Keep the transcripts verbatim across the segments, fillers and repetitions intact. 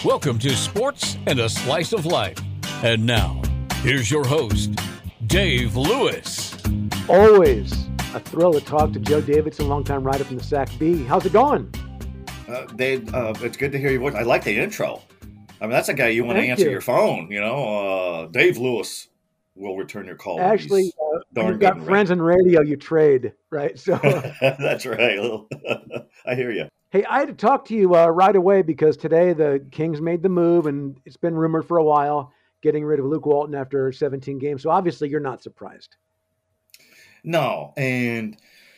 Welcome to Sports and a Slice of Life. And now, here's your host, Dave Lewis. Always a thrill to talk to Joe Davidson, longtime writer from the Sac Bee. How's it going? Uh, Dave, uh, it's good to hear your voice. I like the intro. I mean, that's a guy you want Thank to answer you. your phone, you know. Uh, Dave Lewis will return your call. Actually, He's uh, when darn you've got good and friends in radio, you trade, right? So, ready. That's right. I hear you. hey, I had to talk to you uh, right away because today the Kings made the move, and it's been rumored for a while, getting rid of Luke Walton after seventeen games. So obviously you're not surprised. No, and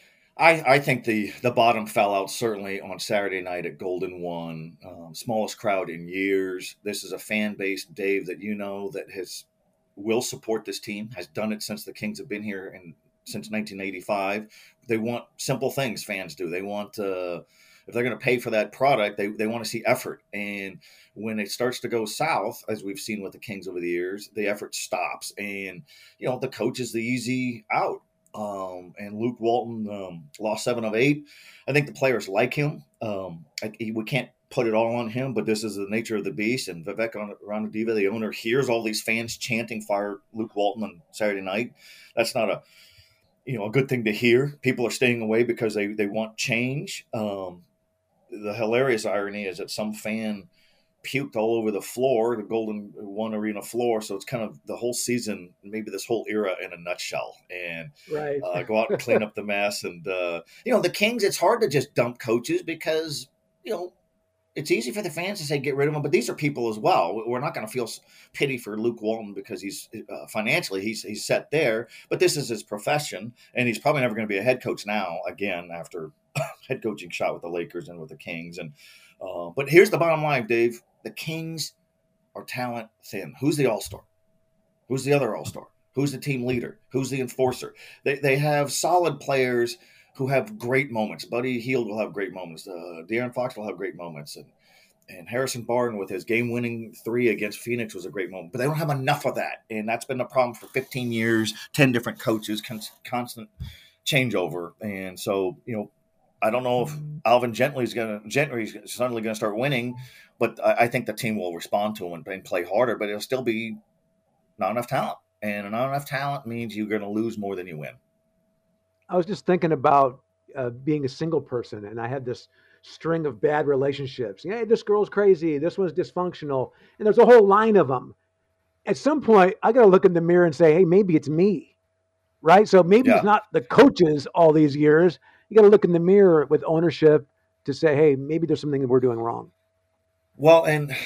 I, I think the, the bottom fell out certainly on Saturday night at Golden One. Um, smallest crowd in years. This is a fan base, Dave, that you know that has will support this team, has done it since the Kings have been here and since nineteen eighty-five. They want simple things, fans do. They want, uh, if they're going to pay for that product, they, they want to see effort. And when it starts to go south, as we've seen with the Kings over the years, the effort stops. And, you know, the coach is the easy out. Um, and Luke Walton um, lost seven of eight. I think the players like him. Um, I, he, we can't put it all on him, but this is the nature of the beast. And Vivek Ranadive, the owner, hears all these fans chanting "Fire Luke Walton" on Saturday night. That's not a you know a good thing to hear. People are staying away because they they want change. Um, the hilarious irony is that some fan puked all over the floor, the Golden One Arena floor. So it's kind of the whole season, maybe this whole era in a nutshell. And Right. uh, go out and clean up the mess. And, uh, you know, the Kings, it's hard to just dump coaches because, you know, it's easy for the fans to say get rid of them, but these are people as well. We're not going to feel pity for Luke Walton because he's uh, financially he's he's set there, but this is his profession, and he's probably never going to be a head coach now again after head coaching shot with the Lakers and with the Kings. And uh, but here's the bottom line, Dave: the Kings are talent thin. Who's the all-star? Who's the other all-star? Who's the team leader? Who's the enforcer? They they have solid players who have great moments. Buddy Hield will have great moments. Uh, De'Aaron Fox will have great moments. And and Harrison Barton with his game-winning three against Phoenix was a great moment. But they don't have enough of that. And that's been the problem for fifteen years, ten different coaches, con- constant changeover. And so, you know, I don't know if Alvin Gentry's going to Gentry's suddenly going to start winning, but I, I think the team will respond to him and, and play harder, but it'll still be not enough talent. And not enough talent means you're going to lose more than you win. I was just thinking about uh, being a single person, and I had this string of bad relationships. Hey, this girl's crazy. This one's dysfunctional. And there's a whole line of them. At some point, I got to look in the mirror and say, hey, maybe it's me, right? So maybe Yeah. it's not the coaches all these years. You got to look in the mirror with ownership to say, hey, maybe there's something that we're doing wrong. Well, and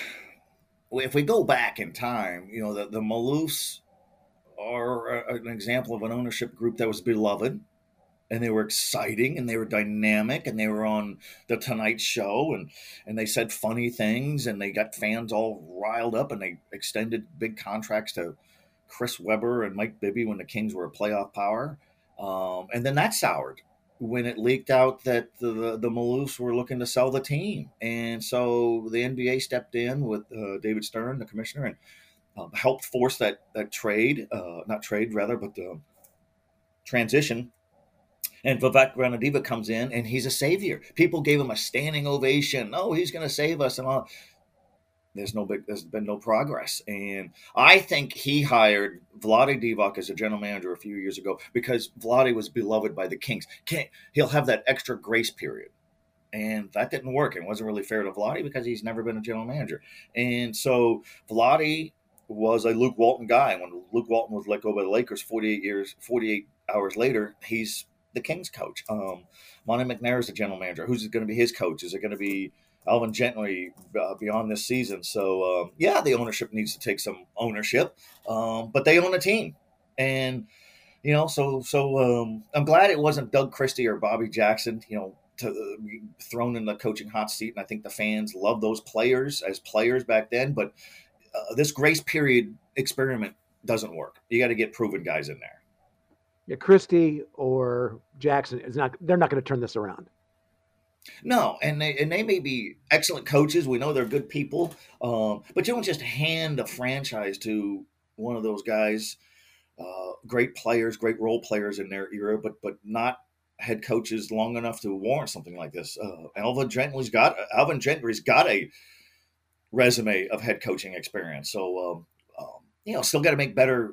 if we go back in time, you know, the, the Maloofs are an example of an ownership group that was beloved. And they were exciting, and they were dynamic, and they were on the Tonight Show, and, and they said funny things, and they got fans all riled up, and they extended big contracts to Chris Webber and Mike Bibby when the Kings were a playoff power. Um, and then that soured when it leaked out that the, the, the Maloofs were looking to sell the team. And so the N B A stepped in with uh, David Stern, the commissioner, and um, helped force that, that trade, uh, not trade rather, but the transition. And Vivek Ranadive comes in, and he's a savior. People gave him a standing ovation. Oh, he's going to save us, and all. There's no big. There's been no progress, and I think he hired Vlade Divac as a general manager a few years ago because Vlade was beloved by the Kings. Can't, he'll have that extra grace period, and that didn't work. It wasn't really fair to Vlade because he's never been a general manager, and so Vlade was a Luke Walton guy. When Luke Walton was let go by the Lakers, forty-eight years, forty-eight hours later, he's the Kings coach. Um, Monty McNair is the general manager. Who's going to be his coach? Is it going to be Alvin Gentry uh, beyond this season? So, um, yeah, the ownership needs to take some ownership, um, but they own the team. And, you know, so so um, I'm glad it wasn't Doug Christie or Bobby Jackson, you know, to, uh, thrown in the coaching hot seat. And I think the fans love those players as players back then. But uh, this grace period experiment doesn't work. You got to get proven guys in there. Yeah, Christie or Jackson is not. They're not going to turn this around. No, and they and they may be excellent coaches. We know they're good people, um, but you don't just hand a franchise to one of those guys. Uh, great players, great role players in their era, but but not head coaches long enough to warrant something like this. Uh, Alvin Gentry's got Alvin Gentry's got a resume of head coaching experience. So, um, um, you know, still got to make better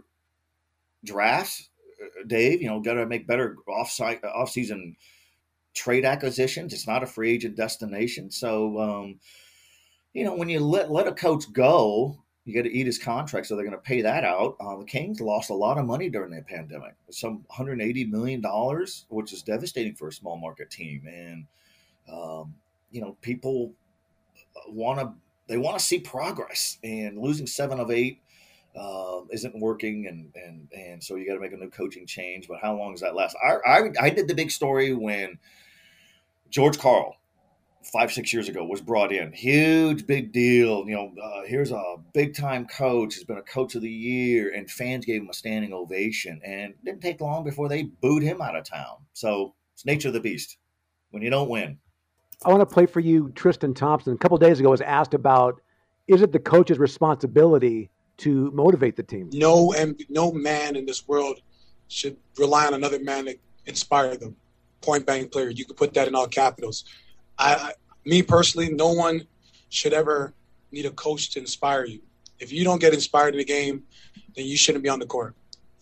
drafts, Dave. You know, got to make better off-site, off-season trade acquisitions. It's not a free agent destination. So, um, you know, when you let let a coach go, you got to eat his contract, so they're going to pay that out. Uh, the Kings lost a lot of money during the pandemic, some one hundred eighty million dollars, which is devastating for a small market team. And um, you know, people want to they want to see progress, and losing seven of eight uh, isn't working, and and and so you got to make a new coaching change. But how long does that last? I I, I did the big story when George Karl, five, six years ago, was brought in. Huge, big deal. You know, uh, here's a big-time coach. He's been a coach of the year, and fans gave him a standing ovation. And it didn't take long before they booed him out of town. So it's nature of the beast when you don't win. I want to play for you Tristan Thompson. A couple of days ago was asked about, is it the coach's responsibility to motivate the team? No, and no man in this world should rely on another man to inspire them. Point blank player. You could put that in all capitals. I, I, me personally, no one should ever need a coach to inspire you. If you don't get inspired in the game, then you shouldn't be on the court.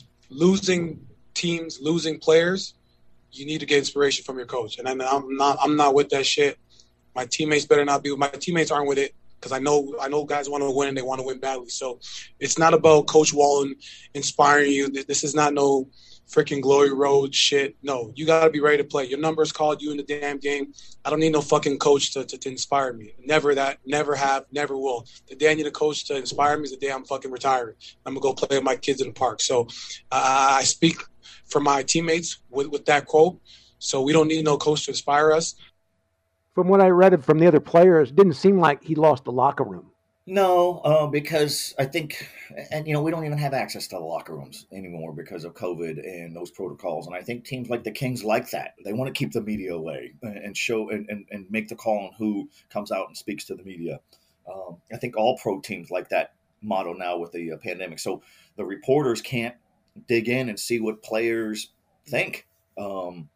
Losing teams, losing players, you need to get inspiration from your coach. And I'm not, I'm not with that shit. My teammates better not be. My teammates aren't with it because I know, I know guys want to win and they want to win badly. So it's not about Coach Walton inspiring you. This is not no freaking Glory Road shit. No, you got to be ready to play. Your number's called, you in the damn game. I don't need no fucking coach to, to, to inspire me. Never that, never have, never will. The day I need a coach to inspire me is the day I'm fucking retiring. I'm going to go play with my kids in the park. So uh, I speak for my teammates with, with that quote. So we don't need no coach to inspire us. From what I read from the other players, it didn't seem like he lost the locker room. No, uh, because I think, and you know, we don't even have access to the locker rooms anymore because of COVID and those protocols. And I think teams like the Kings like that. They want to keep the media away and show and, and, and make the call on who comes out and speaks to the media. Um, I think all pro teams like that motto now with the uh, pandemic. So the reporters can't dig in and see what players think. Um,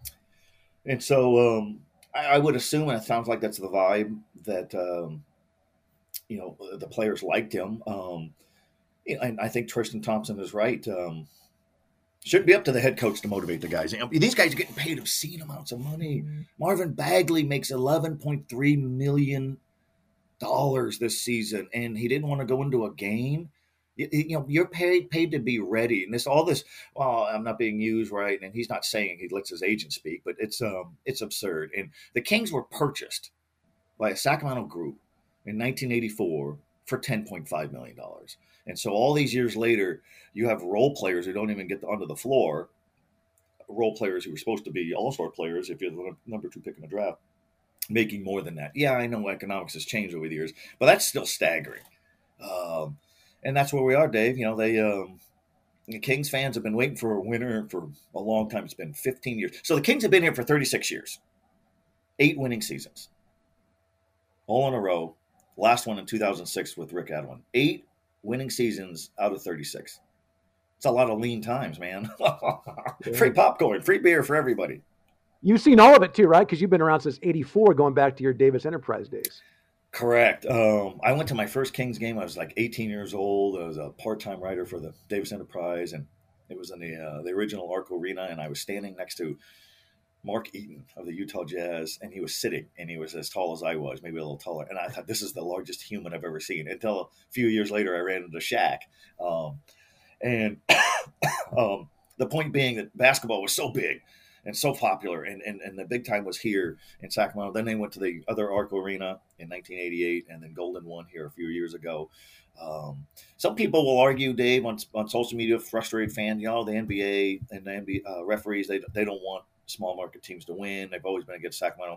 and so um, I, I would assume, and it sounds like that's the vibe, that um, you know, the players liked him. Um, and I think Tristan Thompson is right. Um, shouldn't be up to the head coach to motivate the guys. You know, these guys are getting paid obscene amounts of money. Mm-hmm. Marvin Bagley makes eleven point three million dollars this season, and he didn't want to go into a game. You, you know, you're paid paid to be ready. And this, all this, well, I'm not being used right. And he's not saying he lets his agent speak, but it's, um, it's absurd. And the Kings were purchased by a Sacramento group in nineteen eighty-four for ten point five million dollars. And so all these years later, you have role players who don't even get onto the floor, role players who are supposed to be all-star players if you're the number two pick in the draft, making more than that. Yeah, I know economics has changed over the years, but that's still staggering. Um, and that's where we are, Dave. You know, they um, the Kings fans have been waiting for a winner for a long time. It's been fifteen years. So the Kings have been here for thirty-six years, eight winning seasons, all in a row. Last one in two thousand six with Rick Adwin. Eight winning seasons out of thirty-six. It's a lot of lean times, man. Yeah. Free popcorn, free beer for everybody. You've seen all of it too, right? Because you've been around since eighty-four, going back to your Davis Enterprise days. Correct. Um, I went to my first Kings game. I was like eighteen years old. I was a part-time writer for the Davis Enterprise, and it was in the uh, the original Arco Arena, and I was standing next to Mark Eaton of the Utah Jazz, and he was sitting, and he was as tall as I was, maybe a little taller. And I thought, this is the largest human I've ever seen. Until a few years later, I ran into Shaq. Um, and um, the point being that basketball was so big and so popular, and, and, and the big time was here in Sacramento. Then they went to the other Arco Arena in nineteen eighty-eight, and then Golden won here a few years ago. Um, some people will argue, Dave, on, on social media, frustrated fans, you know, the N B A and the N B A uh, referees, they they don't want small market teams to win. They've always been against Sacramento.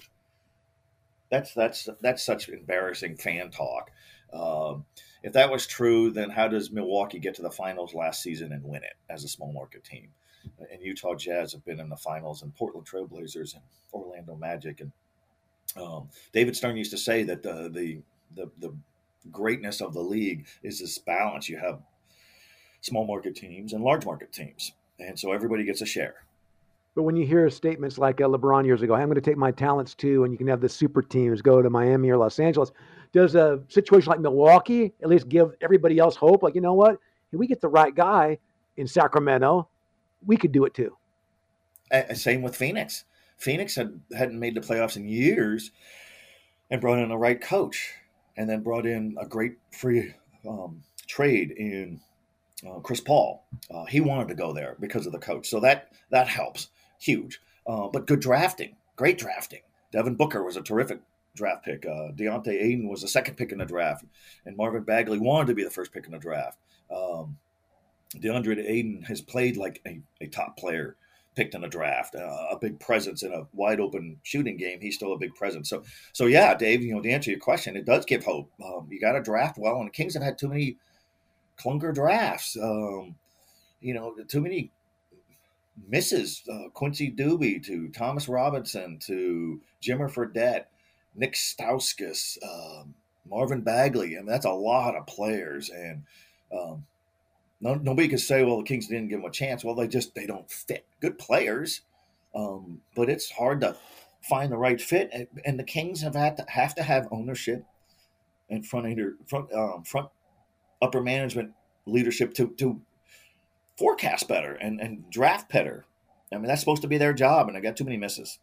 That's that's that's such embarrassing fan talk. Um, if that was true, then how does Milwaukee get to the finals last season and win it as a small market team? And Utah Jazz have been in the finals, and Portland Trailblazers and Orlando Magic. And um, David Stern used to say that the, the the the greatness of the league is this balance. You have small market teams and large market teams, and so everybody gets a share. But when you hear statements like uh, LeBron years ago, hey, I'm going to take my talents too, and you can have the super teams go to Miami or Los Angeles, does a situation like Milwaukee at least give everybody else hope? Like, you know what? If we get the right guy in Sacramento, we could do it too. Uh, same with Phoenix. Phoenix had, hadn't made the playoffs in years and brought in the right coach, and then brought in a great free um, trade in uh, Chris Paul. Uh, he wanted to go there because of the coach. So that that helps. Huge. Uh, but good drafting. Great drafting. Devin Booker was a terrific draft pick. Uh, Deontay Aiden was the second pick in the draft. And Marvin Bagley wanted to be the first pick in the draft. Um, DeAndre Aiden has played like a, a top player picked in a draft, uh, a big presence in a wide open shooting game. He's still a big presence. So, so yeah, Dave, you know, to answer your question, it does give hope. Um, you got to draft well, and the Kings have had too many clunker drafts. Um, you know, too many misses. Uh, Quincy Doobie to Thomas Robinson to Jimmer Fredette, Nick Stauskas, um, Marvin Bagley. I mean, that's a lot of players, and um, no, nobody could say, well, the Kings didn't give them a chance. Well, they just they don't fit. Good players, um, but it's hard to find the right fit. And, and the Kings have had to have to have ownership and front front um, front upper management leadership to to forecast better and, and draft better. I mean, that's supposed to be their job, and I got too many misses.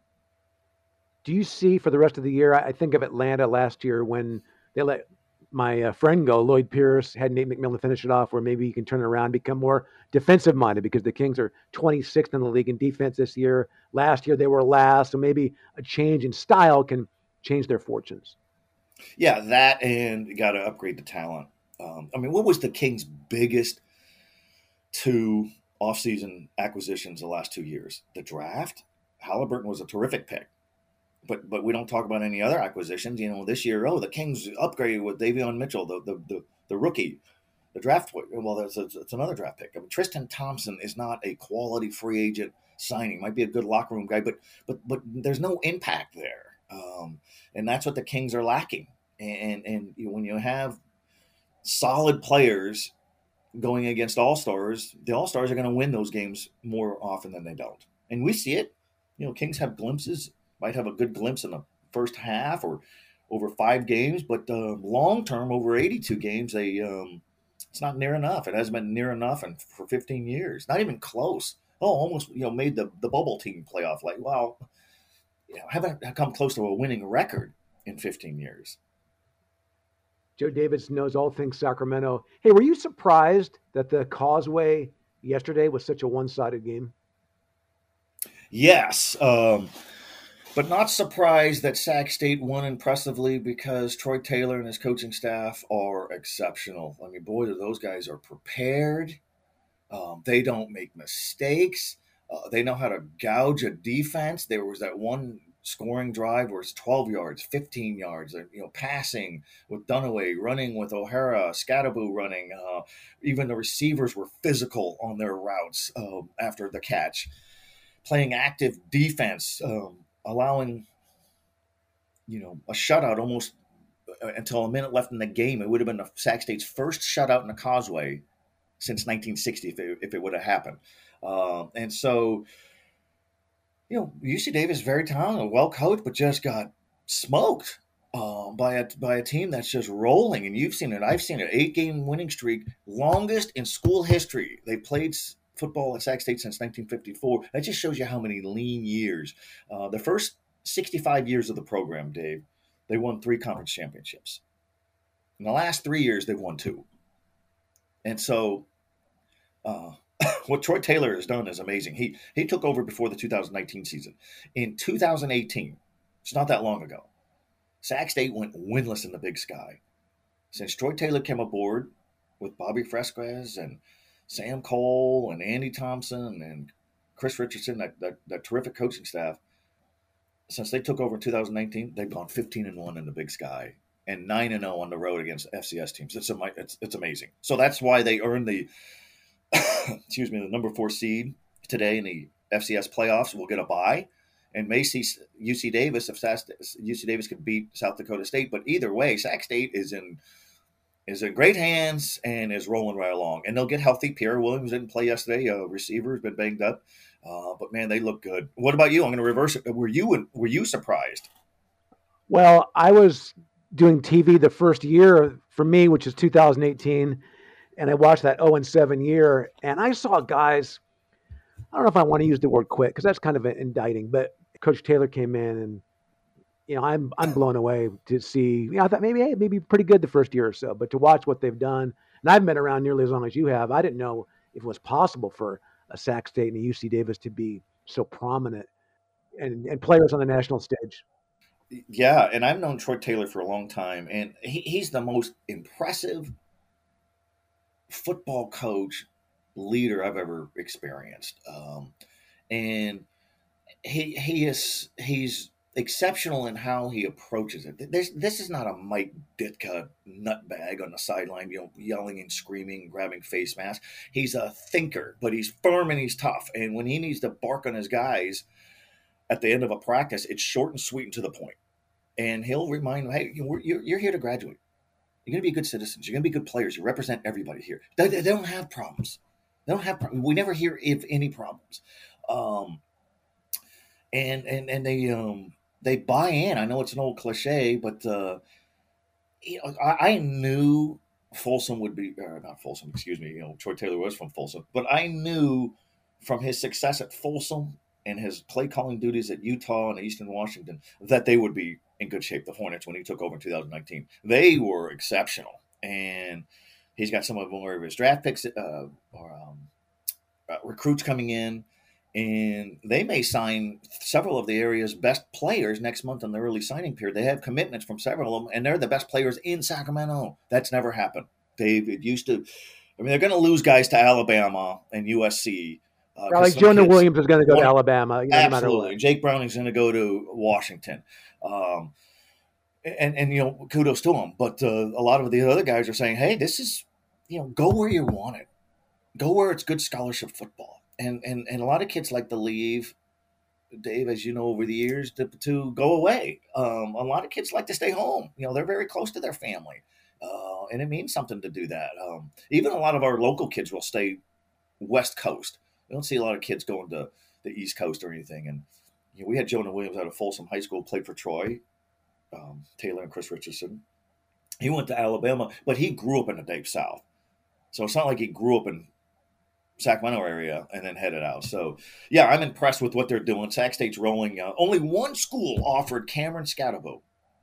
Do you see for the rest of the year? I think of Atlanta last year when they let my uh, friend go, Lloyd Pierce, had Nate McMillan finish it off, where maybe you can turn it around, become more defensive minded, because the Kings are twenty-sixth in the league in defense this year. Last year they were last, so maybe a change in style can change their fortunes. Yeah, that, and you got to upgrade the talent. Um, I mean, what was the Kings' biggest two offseason acquisitions the last two years? The draft. Halliburton was a terrific pick. But but we don't talk about any other acquisitions. You know, this year, oh, the Kings upgraded with Davion Mitchell, the the the, the rookie, the draft. Well, that's it's another draft pick. I mean, Tristan Thompson is not a quality free agent signing. Might be a good locker room guy, but but but there's no impact there, um, and that's what the Kings are lacking. And and you know, when you have solid players going against all stars, the all stars are going to win those games more often than they don't, and we see it. You know, Kings have glimpses. Might have a good glimpse in the first half or over five games, but uh, long term, over eighty-two games, they um, it's not near enough. It hasn't been near enough and for fifteen years, not even close. Oh, almost you know made the, the bubble team playoff. Like, well, you know, haven't come close to a winning record in fifteen years. Joe Davis knows all things Sacramento. Hey, were you surprised that the Causeway yesterday was such a one-sided game? Yes. Um, But not surprised that Sac State won impressively, because Troy Taylor and his coaching staff are exceptional. I mean, boy, those guys are prepared. Um, they don't make mistakes. Uh, they know how to gouge a defense. There was that one scoring drive where it's twelve yards, fifteen yards, you know, passing with Dunaway, running with O'Hara, Scattaboo running. Uh, even the receivers were physical on their routes uh, after the catch, playing active defense. Um, allowing, you know, a shutout almost until a minute left in the game. It would have been the Sac State's first shutout in the Causeway since nineteen sixty if it, if it would have happened. Um, and so, you know, U C Davis, very talented, well coached, but just got smoked uh, by a by a team that's just rolling. And you've seen it. I've seen it. Eight game winning streak, longest in school history. They played football at Sac State since nineteen fifty-four. That just shows you how many lean years. Uh, the first sixty-five years of the program, Dave, they won three conference championships. In the last three years, they've won two. And so uh, what Troy Taylor has done is amazing. He he took over before the two thousand nineteen season. In two thousand eighteen, it's not that long ago, Sac State went winless in the Big Sky. Since Troy Taylor came aboard with Bobby Fresquez and Sam Cole and Andy Thompson and Chris Richardson, that, that, that terrific coaching staff, since they took over in two thousand nineteen, they've gone fifteen and one in the Big Sky and nine and oh on the road against F C S teams. It's, it's, it's amazing. So that's why they earned the, excuse me, the number four seed today in the F C S playoffs. Will get a bye and may see U C Davis if U C Davis could beat South Dakota State. But either way, Sac State is in is in great hands and is rolling right along. And they'll get healthy. Pierre Williams didn't play yesterday. A receiver has been banged up. Uh, but man, they look good. What about you? I'm going to reverse it. Were you were you surprised? Well, I was doing T V the first year for me, which is two thousand eighteen, and I watched that oh and seven year, and I saw guys. I don't know if I want to use the word quit because that's kind of indicting, but Coach Taylor came in, and you know I'm I'm blown away to see. You know, I thought maybe hey, maybe pretty good the first year or so, but to watch what they've done, and I've been around nearly as long as you have. I didn't know if it was possible for a Sac State and a U C Davis to be so prominent and, and players on the national stage. Yeah, and I've known Troy Taylor for a long time, and he, he's the most impressive football coach leader I've ever experienced. Um, and he he is he's exceptional in how he approaches it. This this is not a Mike Ditka nutbag on the sideline, you know, yelling and screaming, grabbing face masks. He's a thinker, but he's firm and he's tough. And when he needs to bark on his guys at the end of a practice, it's short and sweet and to the point. And he'll remind them, hey, you're, you're here to graduate. You're going to be good citizens. You're going to be good players. You represent everybody here. They, they don't have problems. They don't have problems. We never hear if any problems. Um, and and and they um, they buy in. I know it's an old cliche, but uh, you know, I, I knew Folsom would be or not Folsom. Excuse me. You know, Troy Taylor was from Folsom, but I knew from his success at Folsom and his play calling duties at Utah and Eastern Washington that they would be in good shape. The Hornets when he took over in two thousand nineteen, they were exceptional, and he's got some of more of his draft picks uh, or um, uh, recruits coming in. And they may sign several of the area's best players next month in the early signing period. They have commitments from several of them, and they're the best players in Sacramento. That's never happened. They've it used to. I mean, they're going to lose guys to Alabama and U S C. Uh, like Jonah kids, Williams is going to go one, to Alabama. You know, absolutely. No matter what. Jake Browning's going to go to Washington. Um, and, and, you know, kudos to him. But uh, a lot of the other guys are saying, hey, this is, you know, go where you want it. Go where it's good scholarship football. And, and and a lot of kids like to leave, Dave, as you know, over the years, to, to go away. Um, a lot of kids like to stay home. You know, they're very close to their family. Uh, and it means something to do that. Um, even a lot of our local kids will stay West Coast. We don't see a lot of kids going to the East Coast or anything. And you know, we had Jonah Williams out of Folsom High School, played for Troy, um, Taylor and Chris Richardson. He went to Alabama, but he grew up in the Deep South. So it's not like he grew up in Sacramento area and then headed out. So, yeah, I'm impressed with what they're doing. Sac State's rolling out. Only one school offered Cameron Scatabo.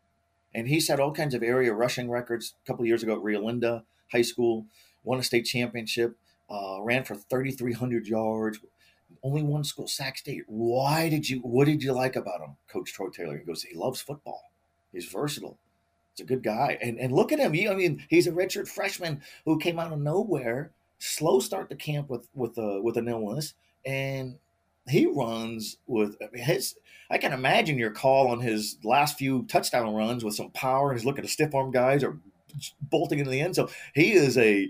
And he set all kinds of area rushing records a couple of years ago at Rio Linda High School, won a state championship, uh, ran for thirty-three hundred yards. Only one school, Sac State. Why did you, what did you like about him, Coach Troy Taylor? He goes, he loves football. He's versatile. He's a good guy. And and look at him. He, I mean, he's a redshirt freshman who came out of nowhere. Slow start to camp with with a with an illness, and he runs with his. I can imagine your call on his last few touchdown runs with some power. He's looking to stiff arm guys or bolting into the end zone. He is a.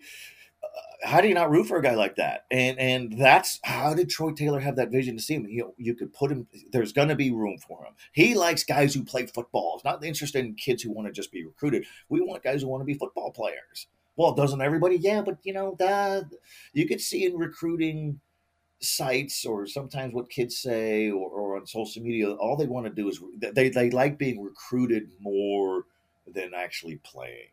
Uh, how do you not root for a guy like that? And and that's how did Troy Taylor have that vision to see him? You know, you could put him. There's going to be room for him. He likes guys who play football. He's not interested in kids who want to just be recruited. We want guys who want to be football players. Well, doesn't everybody? Yeah, but, you know, that you could see in recruiting sites or sometimes what kids say or, or on social media, all they want to do is they, they like being recruited more than actually playing.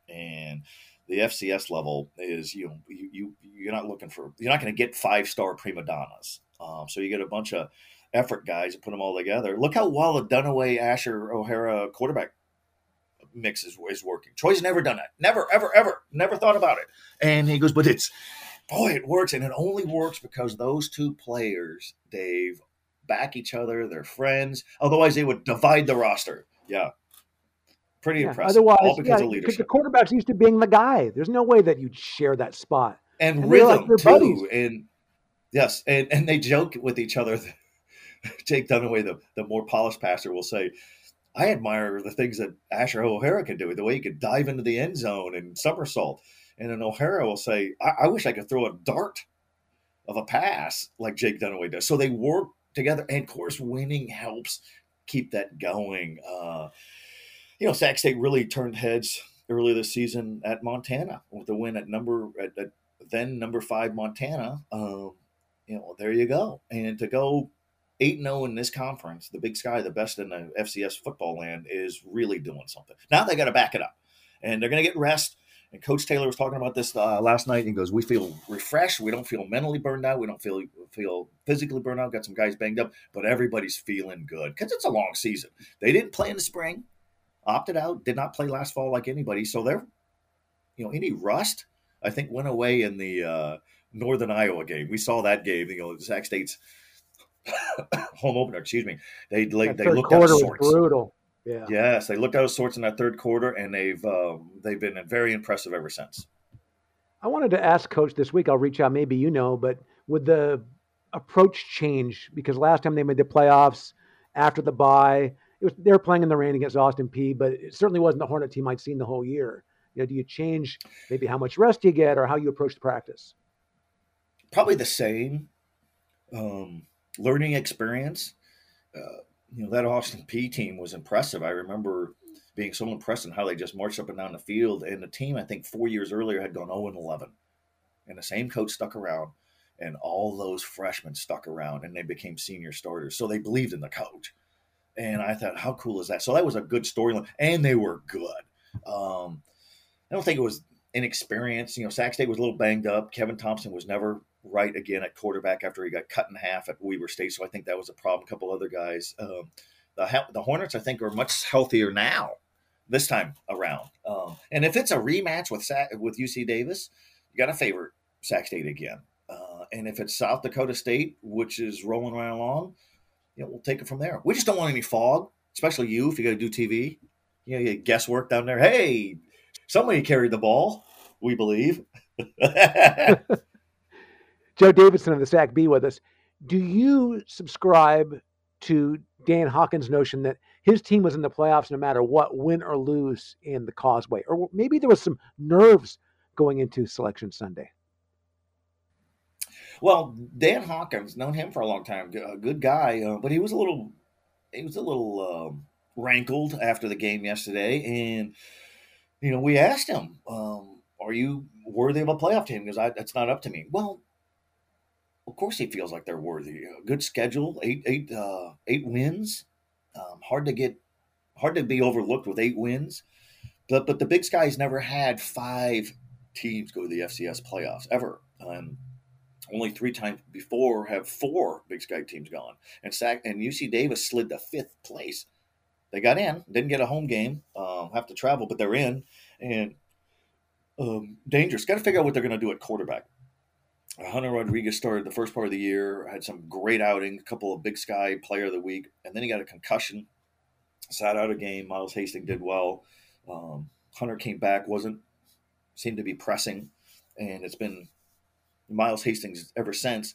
And the F C S level is, you know, you, you, you're not looking for, you're not going to get five-star prima donnas. Um, so you get a bunch of effort guys and put them all together. Look how well the Dunaway, Asher, O'Hara quarterback mix is, is working. Troy's never done that. Never, ever, ever. Never thought about it. And he goes, but it's, boy, it works. And it only works because those two players, Dave, back each other. They're friends. Otherwise, they would divide the roster. Yeah. Pretty yeah, impressive. Otherwise, all because yeah, of leadership. The quarterback's used to being the guy. There's no way that you'd share that spot. And, and rhythm, like too. Buddies. And yes, and, and they joke with each other. Jake Dunaway, the, the more polished passer, will say, I admire the things that Asher O'Hara can do, the way he could dive into the end zone and somersault. And then O'Hara will say, I, I wish I could throw a dart of a pass like Jake Dunaway does. So they work together. And, of course, winning helps keep that going. Uh, you know, Sac State really turned heads early this season at Montana with the win at number at, at then number five Montana. Um, you know, there you go. And to go eight and oh in this conference, the Big Sky, the best in the F C S football land, is really doing something. Now they got to back it up, and they're going to get rest. And Coach Taylor was talking about this uh, last night. He goes, "We feel refreshed. We don't feel mentally burned out. We don't feel feel physically burned out. Got some guys banged up, but everybody's feeling good because it's a long season. They didn't play in the spring, opted out, did not play last fall like anybody. So they're, you know, any rust, I think, went away in the uh, Northern Iowa game. We saw that game. You know, Sac State's home opener. Excuse me. They like they looked out of sorts. Brutal. Yeah. Yes, they looked out of sorts in that third quarter, and they've um, they've been very impressive ever since. I wanted to ask Coach this week. I'll reach out. Maybe you know, but would the approach change? Because last time they made the playoffs after the bye, it was they were playing in the rain against Austin Peay, but it certainly wasn't the Hornet team I'd seen the whole year. You know, do you change maybe how much rest you get or how you approach the practice? Probably the same. Um, learning experience. Uh, You know, that Austin Peay team was impressive. I remember being so impressed in how they just marched up and down the field. And the team, I think, four years earlier had gone oh and eleven. And the same coach stuck around, and all those freshmen stuck around, and they became senior starters. So they believed in the coach. And I thought, how cool is that? So that was a good storyline. And they were good. Um, I don't think it was inexperience. You know, Sac State was a little banged up. Kevin Thompson was never right again at quarterback after he got cut in half at Weber State. So I think that was a problem. A couple other guys. Um, the, the Hornets, I think, are much healthier now this time around. Um, and if it's a rematch with Sac, with U C Davis, you got to favor Sac State again. Uh, and if it's South Dakota State, which is rolling right along, you know, we'll take it from there. We just don't want any fog, especially you if you got to do T V. You know, you get guesswork down there. Hey, somebody carried the ball, we believe. Joe Davidson of the Sac Bee with us. Do you subscribe to Dan Hawkins' notion that his team was in the playoffs no matter what, win or lose in the Causeway? Or maybe there was some nerves going into Selection Sunday. Well, Dan Hawkins, known him for a long time, a good guy, uh, but he was a little, he was a little um, rankled after the game yesterday, and you know, we asked him, um, "Are you worthy of a playoff team?" Because that's not up to me. Well, of course he feels like they're worthy. A good schedule, eight, eight, uh, eight wins. Um, hard to get, hard to be overlooked with eight wins. But but the Big Sky's never had five teams go to the F C S playoffs ever. Um, only three times before have four Big Sky teams gone. And Sac and U C Davis slid to fifth place. They got in, didn't get a home game, um, have to travel, but they're in. And um, dangerous. Got to figure out what they're going to do at quarterback. Hunter Rodriguez started the first part of the year, had some great outing, a couple of Big Sky Player of the Week, and then he got a concussion, sat out a game. Miles Hastings did well. Um, Hunter came back, wasn't seemed to be pressing, and it's been Miles Hastings ever since.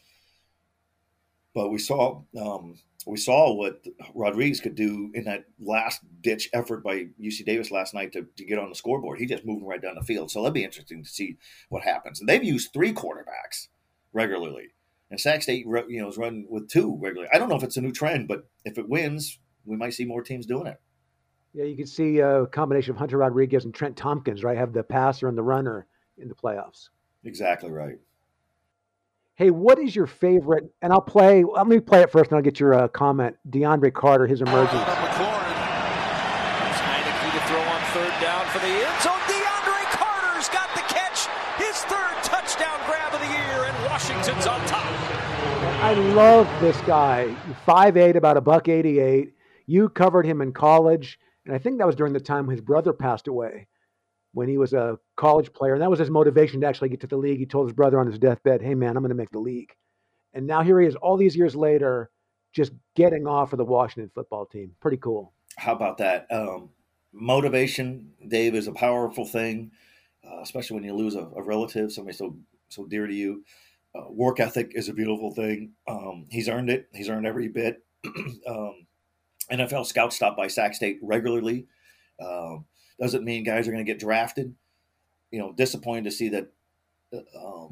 But we saw um, we saw what Rodriguez could do in that last ditch effort by U C Davis last night to, to get on the scoreboard. He just moved right down the field. So that'd be interesting to see what happens. And they've used three quarterbacks regularly, and Sac State, you know, is running with two regularly. I don't know if it's a new trend, but if it wins, we might see more teams doing it. Yeah, you can see a combination of Hunter Rodriguez and Trent Tompkins, right? Have the passer and the runner in the playoffs. Exactly right. Hey, what is your favorite? And I'll play. Let me play it first, and I'll get your uh, comment. DeAndre Carter, his emergence. McLaurin. Heineke to throw on third down for the end zone. DeAndre Carter's got the catch. His third touchdown grab of the year, and Washington's on top. I love this guy. five eight, about a buck eighty-eight. You covered him in college, and I think that was during the time his brother passed away, when he was a college player. And that was his motivation to actually get to the league. He told his brother on his deathbed, hey, man, I'm going to make the league. And now here he is all these years later, just getting off for the Washington football team. Pretty cool. How about that? Um, motivation, Dave, is a powerful thing, uh, especially when you lose a, a relative, somebody so so dear to you. Uh, work ethic is a beautiful thing. Um, he's earned it. He's earned every bit. um, N F L scouts stop by Sac State regularly. Um, Doesn't mean guys are going to get drafted. You know, disappointed to see that um,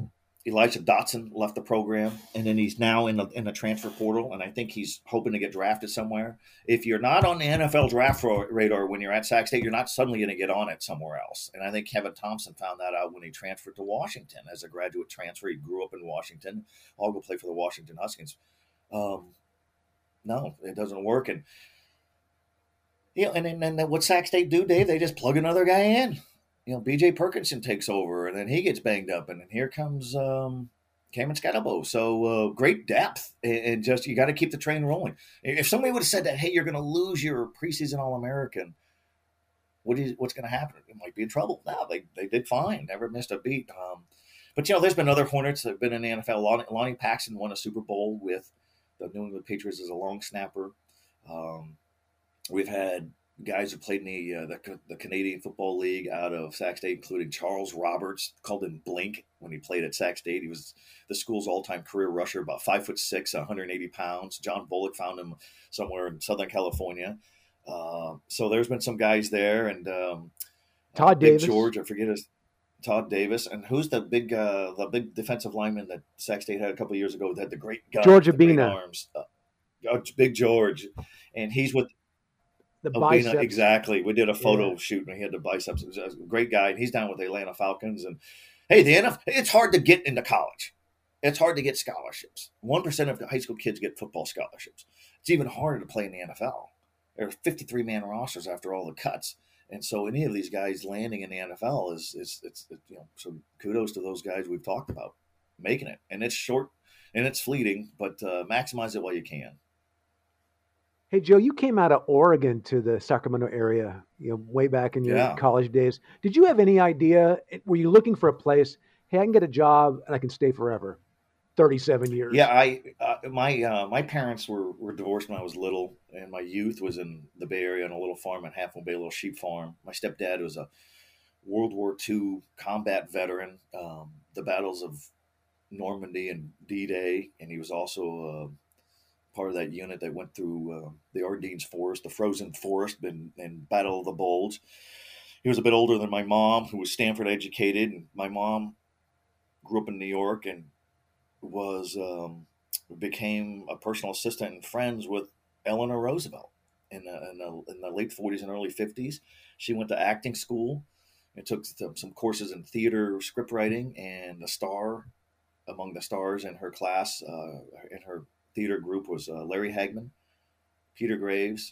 Elijah Dotson left the program, and then he's now in the in the transfer portal, and I think he's hoping to get drafted somewhere. If you're not on the N F L draft radar when you're at Sac State, you're not suddenly going to get on it somewhere else. And I think Kevin Thompson found that out when he transferred to Washington as a graduate transfer. He grew up in Washington. I'll go play for the Washington Huskies. Um, no, it doesn't work. And you know, and then and, and what Sac State do, Dave? They just plug another guy in. You know, B J Perkinson takes over, and then he gets banged up, and then here comes um, Cameron Scalabo. So uh, great depth, and, and just you got to keep the train rolling. If somebody would have said that, hey, you're going to lose your preseason All-American, what is what's going to happen? It might be in trouble. No, they they did fine, never missed a beat. Um, but you know, there's been other Hornets that have been in the N F L. Lonnie, Lonnie Paxson won a Super Bowl with the New England Patriots as a long snapper. Um, we've had guys who played in the, uh, the the Canadian Football League out of Sac State, including Charles Roberts, called him Blink when he played at Sac State. He was the school's all-time career rusher, about five foot six, one hundred eighty pounds. John Bullock found him somewhere in Southern California. Uh, so there's been some guys there, and um, Todd uh, Big Davis, George, I forget his Todd Davis, and who's the big uh, the big defensive lineman that Sac State had a couple of years ago that had the great gun, George the great Abina. arms, uh, Big George, and he's with. The Obina, biceps. exactly. We did a photo yeah. shoot and he had the biceps. He was a great guy. And he's down with the Atlanta Falcons. And hey, the N F L, it's hard to get into college. It's hard to get scholarships. one percent of the high school kids get football scholarships. It's even harder to play in the N F L. There are fifty-three man rosters after all the cuts. And so any of these guys landing in the N F L is, is it's, it, you know, so kudos to those guys we've talked about making it. And it's short and it's fleeting, but uh, maximize it while you can. Hey, Joe, you came out of Oregon to the Sacramento area, you know, way back in your yeah. college days. Did you have any idea? Were you looking for a place? Hey, I can get a job and I can stay forever. thirty-seven years. Yeah, I uh, my uh, my parents were, were divorced when I was little, and my youth was in the Bay Area on a little farm in Half Moon Bay, a little sheep farm. My stepdad was a World War Two combat veteran, um, the battles of Normandy and D-Day, and he was also uh, part of that unit that went through uh, the Ardennes Forest, the frozen forest, and, and Battle of the Bulge. He was a bit older than my mom, who was Stanford educated, and my mom grew up in New York and was um, became a personal assistant and friends with Eleanor Roosevelt in the, in the, in the late forties and early fifties. She went to acting school and took some, some courses in theater script writing, and the star among the stars in her class, uh, in her theater group, was uh, Larry Hagman, Peter Graves,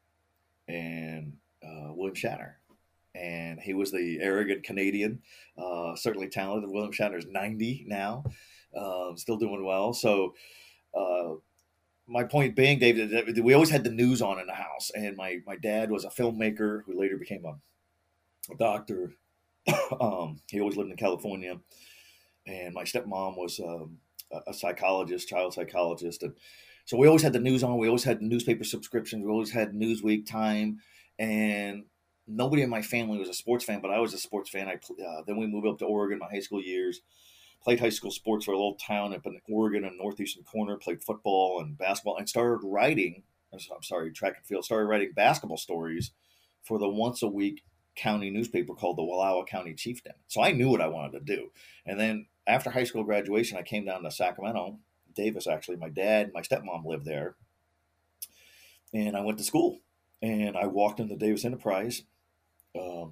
and uh, William Shatner. And he was the arrogant Canadian, uh, certainly talented. William Shatner's ninety now, uh, still doing well. So uh, my point being, David, that we always had the news on in the house. And my, my dad was a filmmaker who later became a, a doctor. um, he always lived in California. And my stepmom was um, a psychologist, child psychologist. And so we always had the news on. We always had newspaper subscriptions. We always had Newsweek, Time. And nobody in my family was a sports fan, but I was a sports fan. I uh, Then we moved up to Oregon, my high school years. Played high school sports for a little town up in Oregon and northeastern corner. Played football and basketball, and started writing. I'm sorry, track and field. Started writing basketball stories for the once a week county newspaper called the Wallowa County Chieftain. So I knew what I wanted to do. And then after high school graduation, I came down to Sacramento, Davis actually. My dad, my stepmom lived there, and I went to school. And I walked into Davis Enterprise um,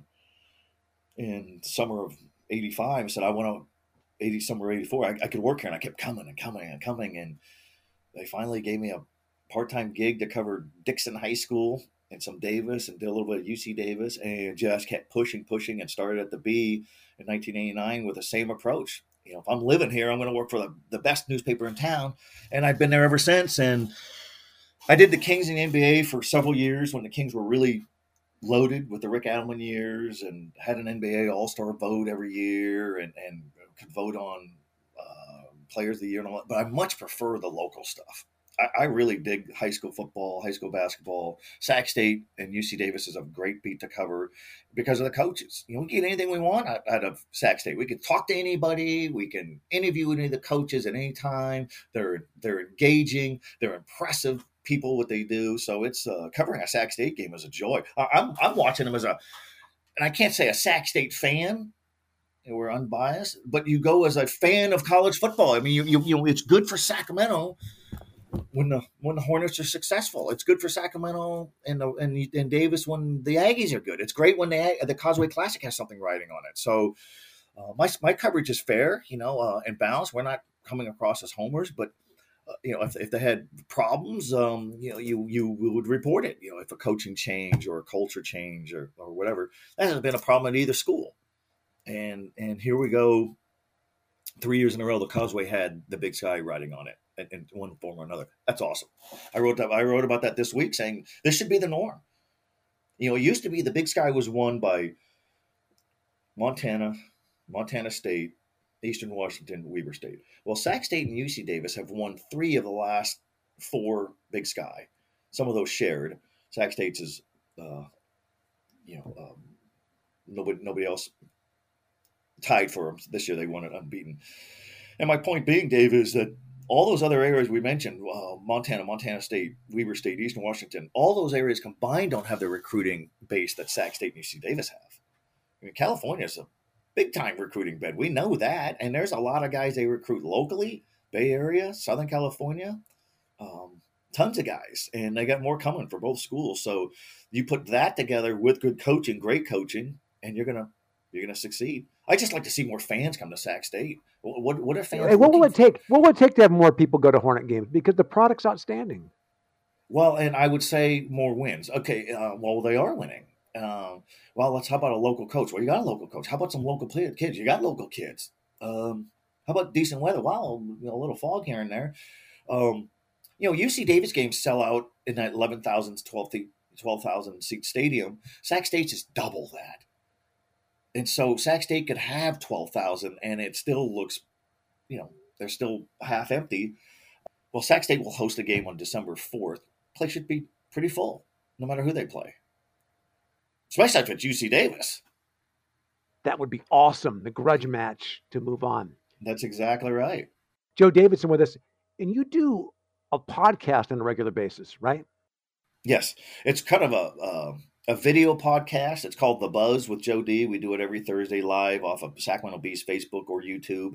in summer of eighty-five. I said, I want to. eighty summer eighty-four, I, I could work here, and I kept coming and coming and coming, and they finally gave me a part-time gig to cover Dixon High School and some Davis, and did a little bit of U C Davis, and just kept pushing, pushing, and started at the B in nineteen eighty-nine with the same approach. You know, if I'm living here, I'm going to work for the, the best newspaper in town, and I've been there ever since. And I did the Kings in the N B A for several years when the Kings were really loaded with the Rick Adelman years, and had an N B A All-Star vote every year, and, and could vote on uh, players of the year and all that. But I much prefer the local stuff. I, I really dig high school football, high school basketball. Sac State and U C Davis is a great beat to cover because of the coaches. You know, we get anything we want out, out of Sac State. We can talk to anybody. We can interview any of the coaches at any time. They're they're engaging. They're impressive people, what they do. So it's uh, covering a Sac State game is a joy. I, I'm I'm watching them as a, and I can't say a Sac State fan. We're unbiased, but you go as a fan of college football. I mean, you, you, you know, it's good for Sacramento when the when the Hornets are successful. It's good for Sacramento and the, and, and Davis when the Aggies are good. It's great when the the Causeway Classic has something riding on it. So uh, my my coverage is fair, you know, uh, and balanced. We're not coming across as homers, but uh, you know, if, if they had problems, um, you know, you you would report it. You know, if a coaching change or a culture change or or whatever, that hasn't been a problem at either school. And and here we go, three years in a row, the Causeway had the Big Sky riding on it in, in one form or another. That's awesome. I wrote that, I wrote about that this week, saying this should be the norm. You know, it used to be the Big Sky was won by Montana, Montana State, Eastern Washington, Weber State. Well, Sac State and U C Davis have won three of the last four Big Sky. Some of those shared. Sac State's is, uh, you know, um, nobody nobody else tied for them. This year they won it unbeaten. And my point being, Dave, is that all those other areas we mentioned, uh, Montana, Montana State, Weber State, Eastern Washington, all those areas combined don't have the recruiting base that Sac State and U C Davis have. I mean, California is a big-time recruiting bed. We know that. And there's a lot of guys they recruit locally, Bay Area, Southern California, um, tons of guys. And they got more coming for both schools. So you put that together with good coaching, great coaching, and you're going to you're going to succeed. I just like to see more fans come to Sac State. What what are fans? Hey, what will it take? What will it take to have more people go to Hornet games? Because the product's outstanding. Well, and I would say more wins. Okay, uh, well they are winning. Um, well, let's how about a local coach? Well, you got a local coach. How about some local kids? You got local kids. Um, how about decent weather? Wow, you know, a little fog here and there. Um, you know, U C Davis games sell out in that eleven thousand, twelve thousand seat stadium. Sac State's is double that. And so Sac State could have twelve thousand and it still looks, you know, they're still half empty. Well, Sac State will host a game on December fourth. Place should be pretty full, no matter who they play. Especially if it's U C Davis. That would be awesome. The grudge match to move on. That's exactly right. Joe Davidson with us. And you do a podcast on a regular basis, right? Yes. It's kind of a... Uh, A video podcast. It's called The Buzz with Joe D. We do it every Thursday live off of Sacramento Bee's Facebook or YouTube.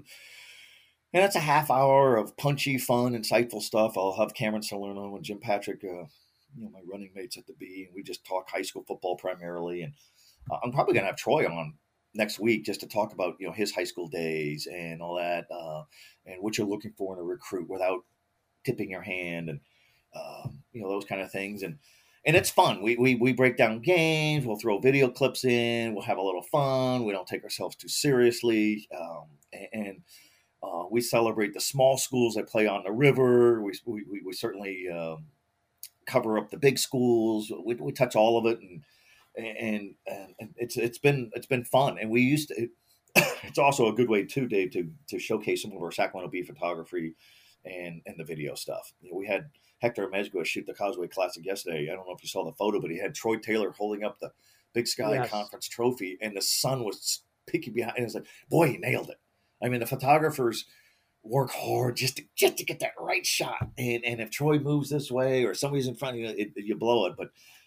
And it's a half hour of punchy, fun, insightful stuff. I'll have Cameron Salerno and Jim Patrick, uh, you know, my running mates at the Bee. And we just talk high school football primarily. And uh, I'm probably going to have Troy on next week just to talk about, you know, his high school days and all that, uh, and what you're looking for in a recruit without tipping your hand and, uh, you know, those kind of things. And And it's fun. We, we we break down games. We'll throw video clips in. We'll have a little fun. We don't take ourselves too seriously. Um, and and uh, we celebrate the small schools that play on the river. We we, we certainly um, cover up the big schools. We, we touch all of it, and and and it's it's been it's been fun. And we used to. It, it's also a good way too, Dave, to to showcase some of our Sacramento Bee photography and and the video stuff. You know, we had Hector Amezcua shoot the Causeway Classic yesterday. I don't know if you saw the photo, but he had Troy Taylor holding up the Big Sky Yes. Conference trophy, and the sun was peeking behind. And it was like, boy, he nailed it. I mean, the photographers work hard just to just to get that right shot. And and if Troy moves this way or somebody's in front of you, it, you blow it. But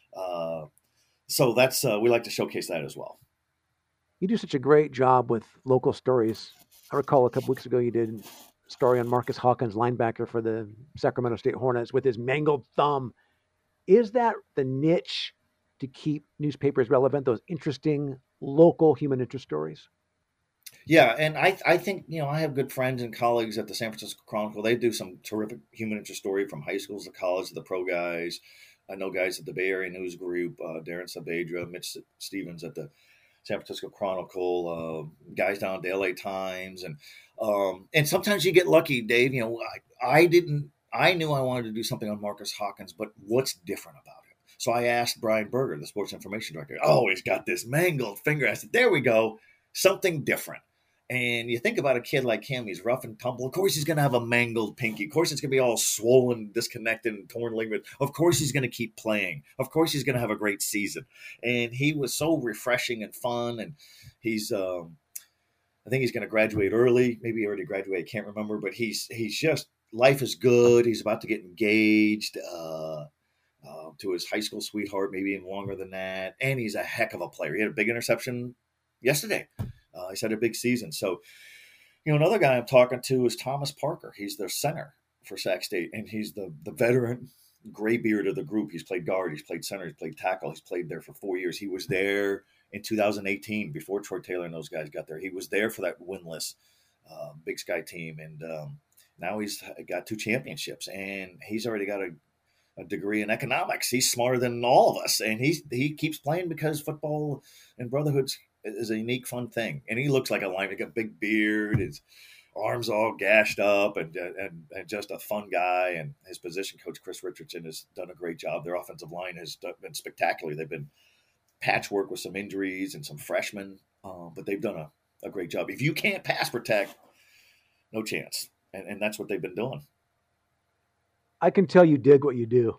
uh, so that's uh, we like to showcase that as well. You do such a great job with local stories. I recall a couple weeks ago you did story on Marcus Hawkins, linebacker for the Sacramento State Hornets, with his mangled thumb. Is that the niche to keep newspapers relevant, those interesting local human interest stories? Yeah, and I I think, you know, I have good friends and colleagues at the San Francisco Chronicle. They do some terrific human interest story from high schools to college to the pro guys. I know guys at the Bay Area News Group, uh, Darren Saavedra, Mitch Stevens at the San Francisco Chronicle, uh, guys down at the L A Times. And um, and sometimes you get lucky, Dave. You know, I, I didn't, I knew I wanted to do something on Marcus Hawkins, but what's different about him? So I asked Brian Berger, the sports information director, oh, he's got this mangled finger. I said, there we go, something different. And you think about a kid like him, he's rough and tumble. Of course, he's going to have a mangled pinky. Of course, it's going to be all swollen, disconnected, and torn ligament. Of course, he's going to keep playing. Of course, he's going to have a great season. And he was so refreshing and fun. And he's, um, I think he's going to graduate early. Maybe he already graduated. I can't remember. But he's he's just, life is good. He's about to get engaged uh, uh, to his high school sweetheart, maybe even longer than that. And he's a heck of a player. He had a big interception yesterday. Uh, he's had a big season. So, you know, another guy I'm talking to is Thomas Parker. He's their center for Sac State, and he's the the veteran graybeard of the group. He's played guard, he's played center, he's played tackle. He's played there for four years. He was there in two thousand eighteen before Troy Taylor and those guys got there. He was there for that winless uh, Big Sky team, and um, now he's got two championships, and he's already got a, a degree in economics. He's smarter than all of us, and he's he keeps playing because football and brotherhood's is a unique, fun thing. And he looks like a lineman. He got a big beard, his arms all gashed up, and, and and just a fun guy. And his position coach, Chris Richardson, has done a great job. Their offensive line has been spectacular. They've been patchwork with some injuries and some freshmen, uh, but they've done a, a great job. If you can't pass protect, no chance. And, and that's what they've been doing. I can tell you dig what you do.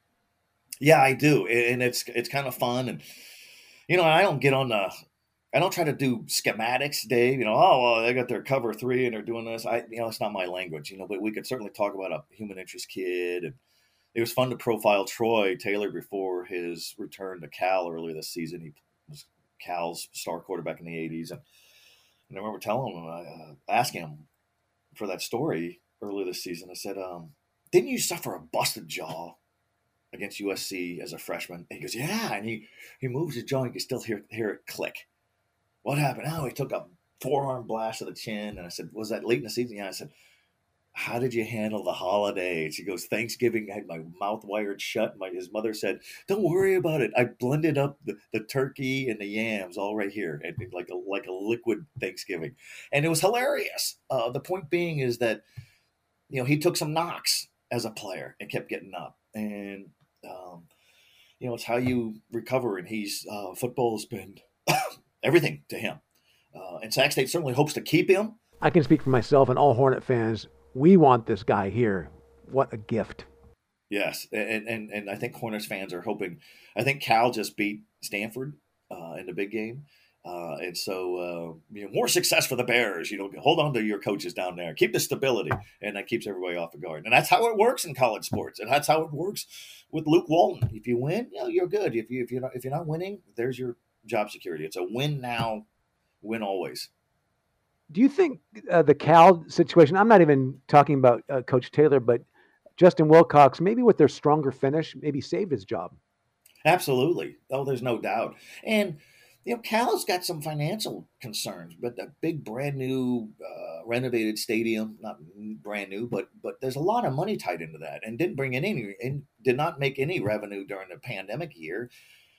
Yeah, I do. And it's it's kind of fun. And, you know, I don't get on the – I don't try to do schematics, Dave. You know, oh, well, they got their cover three and they're doing this. I, you know, it's not my language, you know, but we could certainly talk about a human interest kid. And it was fun to profile Troy Taylor before his return to Cal earlier this season. He was Cal's star quarterback in the eighties. And, and I remember telling him, uh, asking him for that story earlier this season. I said, um, didn't you suffer a busted jaw against U S C as a freshman? And he goes, yeah. And he, he moves his jaw and you can still hear, hear it click. What happened? Oh, he took a forearm blast to the chin. And I said, was that late in the season? Yeah. I said, how did you handle the holidays? He goes, Thanksgiving, I had my mouth wired shut. My His mother said, don't worry about it. I blended up the, the turkey and the yams all right here, and like a like a liquid Thanksgiving. And it was hilarious. Uh, the point being is that, you know, he took some knocks as a player and kept getting up. And, um, you know, it's how you recover. And he's uh, football has been everything to him. Uh, and Sac State certainly hopes to keep him. I can speak for myself and all Hornet fans. We want this guy here. What a gift. Yes. And and, and I think Hornets fans are hoping. I think Cal just beat Stanford uh, in the big game. Uh, and so, uh, you know, more success for the Bears. You know, hold on to your coaches down there. Keep the stability. And that keeps everybody off the guard. And that's how it works in college sports. And that's how it works with Luke Walton. If you win, you know, you're good. If, you, if, you're not, if you're not winning, there's your job security. It's a win now, win always. Do you think uh, the Cal situation, I'm not even talking about uh, Coach Taylor, but Justin Wilcox, maybe with their stronger finish, maybe saved his job? Absolutely. Oh, there's no doubt. And, you know, Cal's got some financial concerns, but the big brand new uh, renovated stadium, not brand new, but but there's a lot of money tied into that, and didn't bring in any, and did not make any revenue during the pandemic year.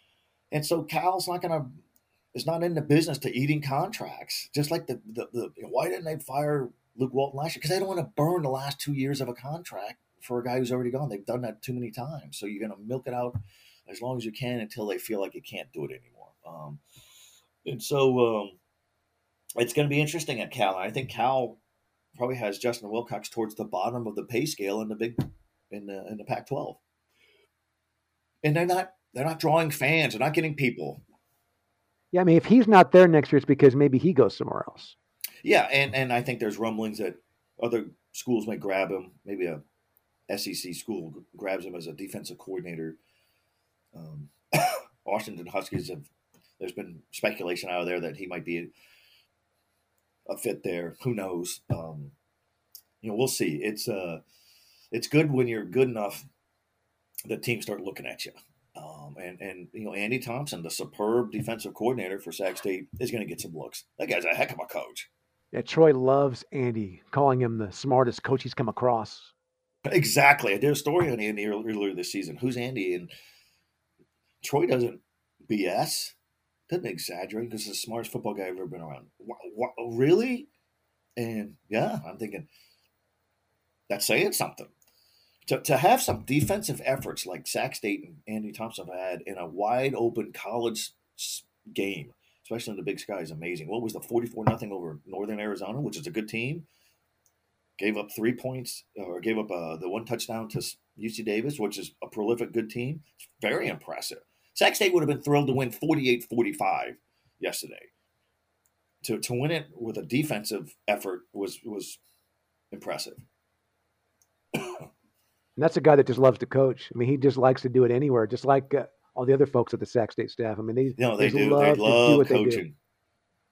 And so Cal's not going to, is not in the business to eating contracts. Just like the, the, the why didn't they fire Luke Walton last year? Because they don't want to burn the last two years of a contract for a guy who's already gone. They've done that too many times. So you're going to milk it out as long as you can until they feel like you can't do it anymore. Um, and so um, it's going to be interesting at Cal. I think Cal probably has Justin Wilcox towards the bottom of the pay scale in the big in the in the Pac twelve. And they're not they're not drawing fans. They're not getting people. Yeah, I mean, if he's not there next year, it's because maybe he goes somewhere else. Yeah, and, and I think there's rumblings that other schools may grab him. Maybe a S E C school grabs him as a defensive coordinator. Um, Washington Huskies have. There's been speculation out there that he might be a, a fit there. Who knows? Um, you know, we'll see. It's uh, it's good when you're good enough that teams start looking at you. Um, and, and, you know, Andy Thompson, the superb defensive coordinator for Sac State, is going to get some looks. That guy's a heck of a coach. Yeah, Troy loves Andy, calling him the smartest coach he's come across. Exactly. I did a story on Andy earlier this season. Who's Andy? And Troy doesn't B S, doesn't exaggerate, because he's the smartest football guy I've ever been around. What, what, really? And, yeah, I'm thinking, that's saying something. To to have some defensive efforts like Sac State and Andy Thompson have had in a wide open college game, especially in the Big Sky, is amazing. What was the forty-four nothing over Northern Arizona, which is a good team? Gave up three points, or gave up uh, the one touchdown to U C Davis, which is a prolific good team. It's very impressive. Sac State would have been thrilled to win forty-eight forty-five yesterday. To to win it with a defensive effort was was impressive. And that's a guy that just loves to coach. I mean, he just likes to do it anywhere, just like uh, all the other folks at the Sac State staff. I mean, they, you know, they, they do. love, they love to do what coaching. they do.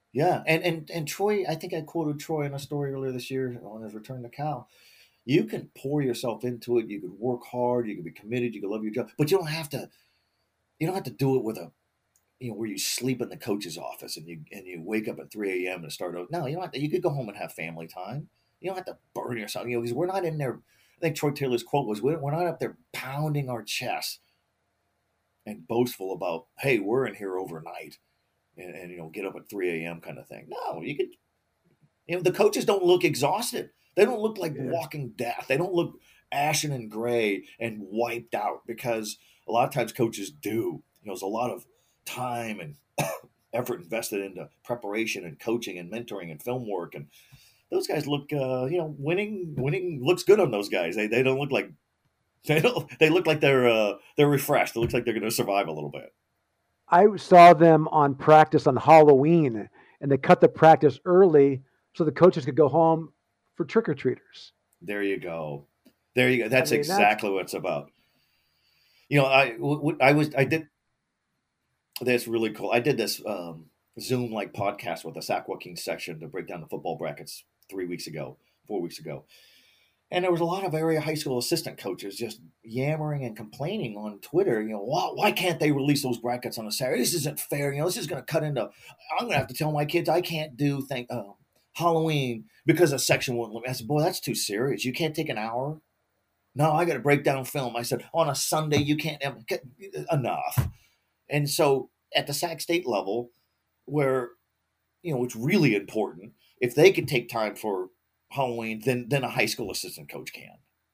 Yeah, and, and and Troy, I think I quoted Troy in a story earlier this year on his return to Cal. You can pour yourself into it. You can work hard. You can be committed. You can love your job, but you don't have to. You don't have to do it with a, you know, where you sleep in the coach's office and you and you wake up at three a.m. and start out. No, you don't have to. You could go home and have family time. You don't have to burn yourself. You know, because we're not in there. I think Troy Taylor's quote was, "We're we're not up there pounding our chests and boastful about, hey, we're in here overnight." And, and, you know, get up at three a.m. kind of thing. No, you could, you know, the coaches don't look exhausted. They don't look like Yeah. walking death. They don't look ashen and gray and wiped out, because a lot of times coaches do. You know, there's a lot of time and effort invested into preparation and coaching and mentoring and film work. And those guys look, uh, you know, winning, winning looks good on those guys. They, they don't look like, they don't, they look like they're, uh, they're refreshed. It looks like they're going to survive a little bit. I saw them on practice on Halloween, and they cut the practice early so the coaches could go home for trick-or-treaters. There you go. There you go. That's I mean, exactly that's... what it's about. You know, I, I was, I did, that's really cool. I did this um, Zoom like podcast with the Sac Joaquin section to break down the football brackets three weeks ago, four weeks ago. And there was a lot of area high school assistant coaches just yammering and complaining on Twitter. You know, why, why can't they release those brackets on a Saturday? This isn't fair. You know, this is going to cut into. I'm going to have to tell my kids I can't do thing, uh, Halloween because a section won't let me. I said, boy, that's too serious. You can't take an hour. No, I got to break down film. I said, on a Sunday you can't have enough. And so at the Sac State level, where, you know, it's really important, if they can take time for Halloween, then then a high school assistant coach can.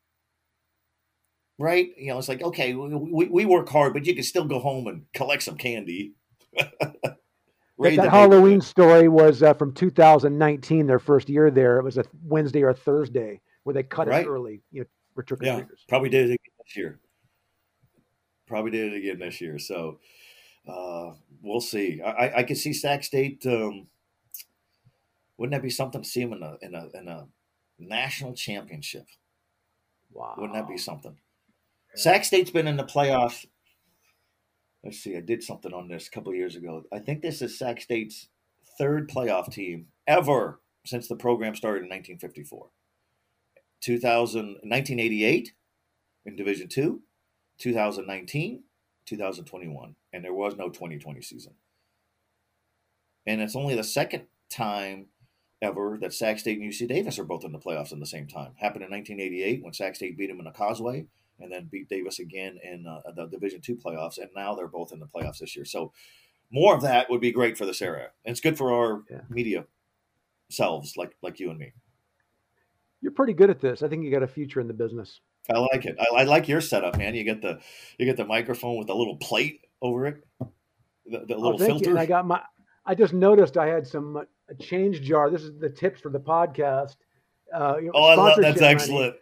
Right? You know, it's like, okay, we, we work hard, but you can still go home and collect some candy. That, that Halloween story was uh, from two thousand nineteen, their first year there. It was a Wednesday or Thursday where they cut right. it early, you know, for trick-or-treaters. Yeah, probably did it again this year. Probably did it again this year. So uh, we'll see. I, I could see Sac State. Um, Wouldn't that be something to see them in a in a in a national championship? Wow! Wouldn't that be something? Yeah. Sac State's been in the playoffs. Let's see. I did something on this a couple of years ago. I think this is Sac State's third playoff team ever since the program started in nineteen fifty-four. two thousand, nineteen eighty-eight in Division Two, two thousand nineteen, two thousand twenty-one, and there was no twenty twenty season. And it's only the second time ever that Sac State and U C Davis are both in the playoffs in the same time. Happened in nineteen eighty-eight when Sac State beat them in the Causeway, and then beat Davis again in uh, the Division Two playoffs, and now they're both in the playoffs this year. So more of that would be great for this area. And it's good for our yeah. media selves, like like you and me. You're pretty good at this. I think you got a future in the business. I like it. I, I like your setup, man. You get the you get the microphone with the little plate over it, the, the little oh, thank filter. You. And I got my. I just noticed I had some a change jar. This is the tips for the podcast. Uh, you know, oh, I love that's money. Excellent.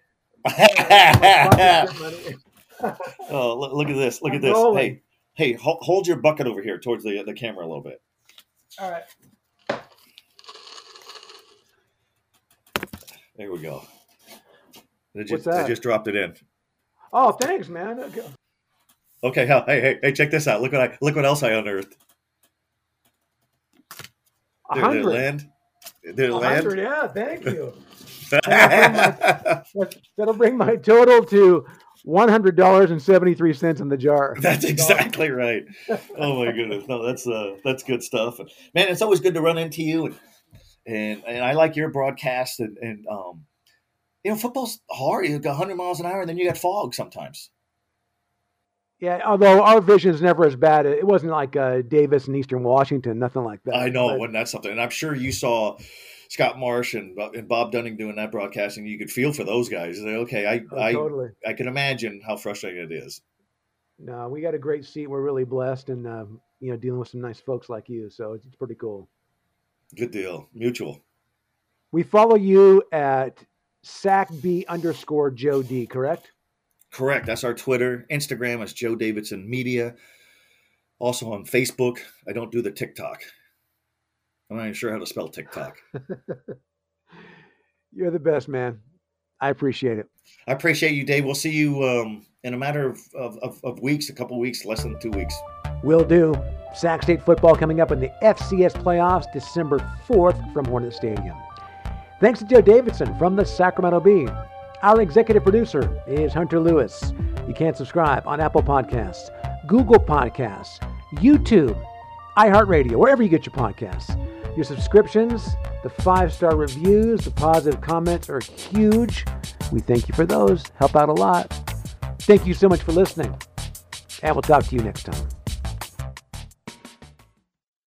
oh, look, look at this! Look I'm at this! Rolling. Hey, hey, hold, hold your bucket over here towards the the camera a little bit. All right. There we go. I just, What's that? I just dropped it in. Oh, thanks, man. Okay. Okay, hey, hey, hey, check this out. Look what I look what else I unearthed. Did it land? Did it land? Yeah, thank you. that'll, bring my, that'll bring my total to one hundred dollars and seventy-three cents in the jar. That's exactly right. Oh my goodness. No, that's uh that's good stuff. Man, it's always good to run into you, and and, and I like your broadcast, and, and um you know, football's hard. You got one hundred miles an hour and then you got fog sometimes. Yeah, although our vision is never as bad. It wasn't like uh, Davis and Eastern Washington, nothing like that. I know, but, wasn't that something? And I'm sure you saw Scott Marsh and, and Bob Dunning doing that broadcasting. You could feel for those guys. Like, okay, I oh, I totally. I can imagine how frustrating it is. No, we got a great seat. We're really blessed, and uh, you know, dealing with some nice folks like you. So it's, it's pretty cool. Good deal, mutual. We follow you at SacB underscore Joe D. Correct? Correct. That's our Twitter. Instagram is Joe Davidson Media. Also on Facebook. I don't do the TikTok. I'm not even sure how to spell TikTok. You're the best, man. I appreciate it. I appreciate you, Dave. We'll see you um, in a matter of, of, of weeks, a couple weeks, less than two weeks. Will do. Sac State football coming up in the F C S playoffs December fourth from Hornet Stadium. Thanks to Joe Davidson from the Sacramento Bee. Our executive producer is Hunter Lewis. You can subscribe on Apple Podcasts, Google Podcasts, YouTube, iHeartRadio, wherever you get your podcasts. Your subscriptions, the five-star reviews, the positive comments are huge. We thank you for those. Help out a lot. Thank you so much for listening. And we'll talk to you next time.